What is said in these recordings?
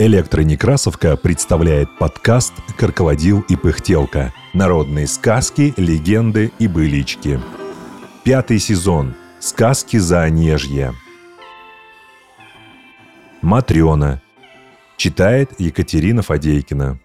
Электронекрасовка представляет подкаст «Крокодил и пыхтелка». Народные сказки, легенды и былички. 5 сезон. Сказки Заонежья. Матрёна. Читает Екатерина Фадейкина.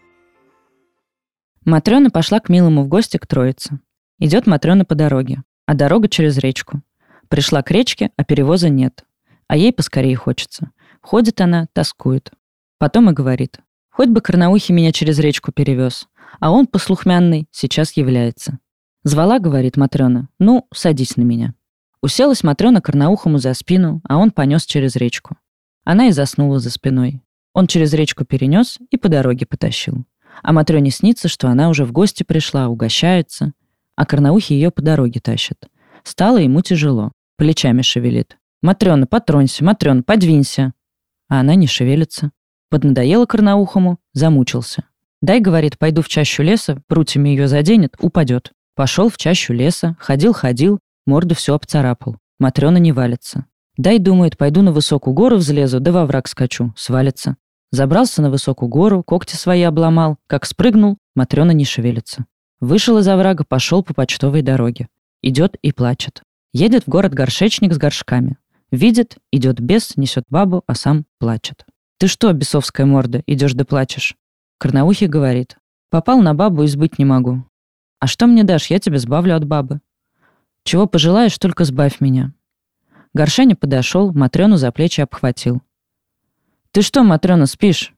Матрёна пошла к Милому в гости к Троице. Идет Матрёна по дороге, а дорога через речку. Пришла к речке, а перевоза нет. А ей поскорее хочется. Ходит она, тоскует. Потом и говорит: хоть бы Карнаухий меня через речку перевез, а он, послухмянный, сейчас является. Звала, говорит Матрёна: ну, садись на меня. Уселась Матрёна Карнаухому за спину, а он понес через речку. Она и заснула за спиной. Он через речку перенес и по дороге потащил. А Матрёне снится, что она уже в гости пришла, угощается, а Карнаухий ее по дороге тащит. Стало ему тяжело, плечами шевелит. «Матрёна, потронься, Матрёна, подвинься!» А она не шевелится. Поднадоело Карнаухому, замучился. «Дай, — говорит, — пойду в чащу леса, прутьями ее заденет, упадет». Пошел в чащу леса, ходил, морду все обцарапал. Матрёна не валится. «Дай, — думает, — пойду на высокую гору взлезу, да во враг скачу, свалится». Забрался на высокую гору, когти свои обломал, как спрыгнул, Матрёна не шевелится. Вышел из оврага, пошел по почтовой дороге. Идет и плачет. Едет в город горшечник с горшками. Видит, идет бес, несет бабу, а сам плачет. «Ты что, бесовская морда, идешь да плачешь?» Карнаухий говорит: «Попал на бабу и сбыть не могу». «А что мне дашь, я тебя сбавлю от бабы». «Чего пожелаешь, только сбавь меня». Горшеня подошел, Матрёну за плечи обхватил. «Ты что, Матрёна, спишь?»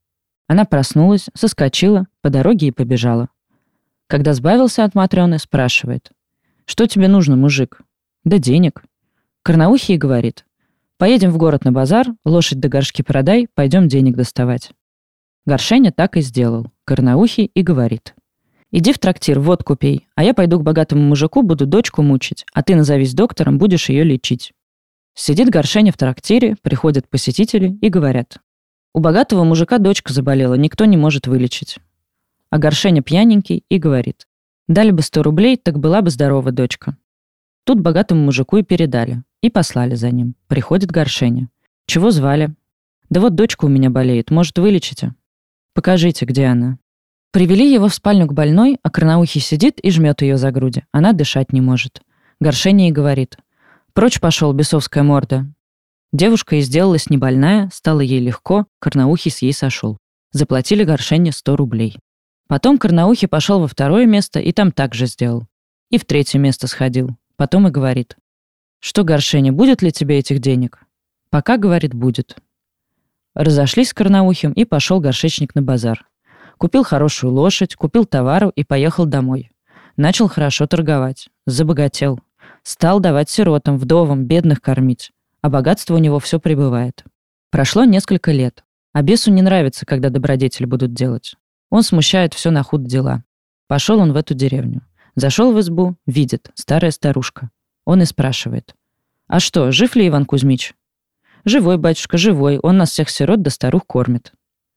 Она проснулась, соскочила, по дороге и побежала. Когда сбавился от Матрёны, спрашивает: «Что тебе нужно, мужик?» «Да денег». Карнаухий говорит: «Поедем в город на базар, лошадь да горшки продай, пойдем денег доставать». Горшеня так и сделал. Карнаухий и говорит: «Иди в трактир, водку пей, а я пойду к богатому мужику, буду дочку мучить, а ты назовись доктором, будешь ее лечить». Сидит Горшеня в трактире, приходят посетители и говорят: «У богатого мужика дочка заболела, никто не может вылечить». А Горшеня пьяненький и говорит: «Дали бы 100 рублей, так была бы здорова дочка». Тут богатому мужику и передали, и послали за ним. Приходит Горшеня: «Чего звали?» «Да вот дочка у меня болеет, может, вылечите?» «Покажите, где она». Привели его в спальню к больной, а Карнаухий сидит и жмет ее за груди. Она дышать не может. Горшеня и говорит: «Прочь пошел, бесовская морда». Девушка и сделалась небольная, стало ей легко, Карнаухий с ей сошел. Заплатили Горшене 100 рублей. Потом Карнаухий пошел во второе место и там так же сделал. И в третье место сходил. Потом и говорит: «Что, Горшеня, будет ли тебе этих денег?» «Пока, — говорит, — будет». Разошлись с Карнаухим, и пошел горшечник на базар. Купил хорошую лошадь, купил товару и поехал домой. Начал хорошо торговать. Забогател. Стал давать сиротам, вдовам, бедных кормить. А богатство у него все прибывает. Прошло несколько лет. А бесу не нравится, когда добродетели будут делать. Он смущает все на худ дела. Пошел он в эту деревню. Зашел в избу, видит, старая старушка. Он и спрашивает: «А что, жив ли Иван Кузьмич?» «Живой, батюшка, живой, он нас всех сирот да старух кормит».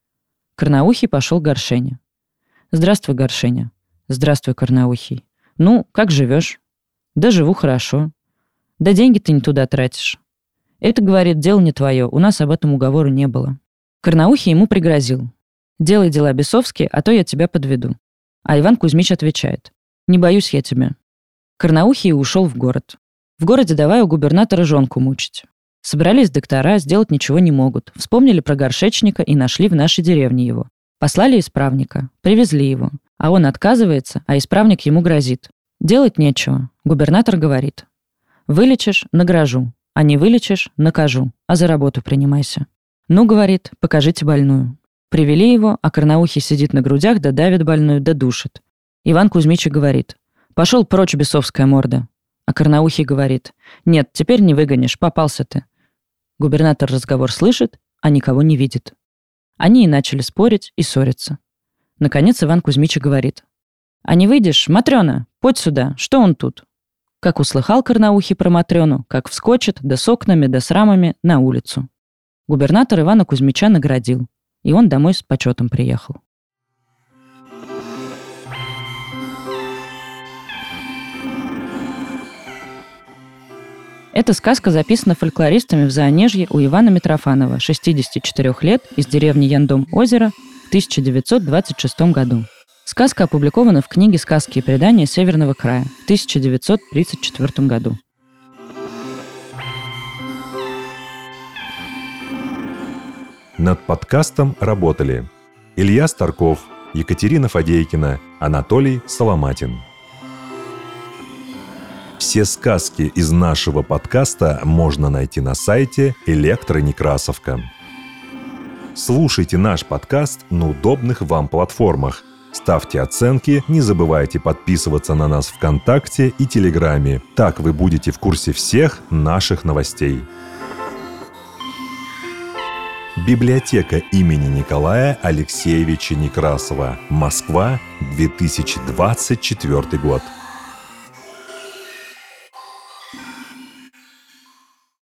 Карнаухий пошел к Горшене. «Здравствуй, Горшеня». «Здравствуй, Карнаухий. Ну, как живешь?» «Да живу хорошо». «Да деньги ты не туда тратишь». «Это, — говорит, — дело не твое, у нас об этом уговора не было». Карнаухий ему пригрозил: «Делай дела бесовские, а то я тебя подведу». А Иван Кузьмич отвечает: «Не боюсь я тебя». Карнаухий ушел в город. В городе давай у губернатора жонку мучить. Собрались доктора, сделать ничего не могут. Вспомнили про горшечника и нашли в нашей деревне его. Послали исправника, привезли его. А он отказывается, а исправник ему грозит. Делать нечего. Губернатор говорит: «Вылечишь — награжу, а не вылечишь — накажу, а за работу принимайся». «Ну, — говорит, — покажите больную». Привели его, а Карнаухий сидит на грудях, да давит больную, да душит. Иван Кузьмич говорит: «Пошел прочь, бесовская морда». А Карнаухий говорит: «Нет, теперь не выгонишь, попался ты». Губернатор разговор слышит, а никого не видит. Они и начали спорить и ссориться. Наконец Иван Кузьмич говорит: «А не выйдешь, Матрёна, подь сюда, что он тут?» Как услыхал Карнаухий про Матрёну, как вскочит, да с окнами, да с рамами, на улицу. Губернатор Ивана Кузьмича наградил, и он домой с почетом приехал. Эта сказка записана фольклористами в Заонежье у Ивана Митрофанова, 64 лет, из деревни Яндом-Озеро в 1926 году. Сказка опубликована в книге «Сказки и предания Северного края» в 1934 году. Над подкастом работали Илья Старков, Екатерина Фадейкина, Анатолий Соломатин. Все сказки из нашего подкаста можно найти на сайте «Электронекрасовка». Слушайте наш подкаст на удобных вам платформах. Ставьте оценки, не забывайте подписываться на нас ВКонтакте и Телеграме. Так вы будете в курсе всех наших новостей. Библиотека имени Николая Алексеевича Некрасова. Москва, 2024 год.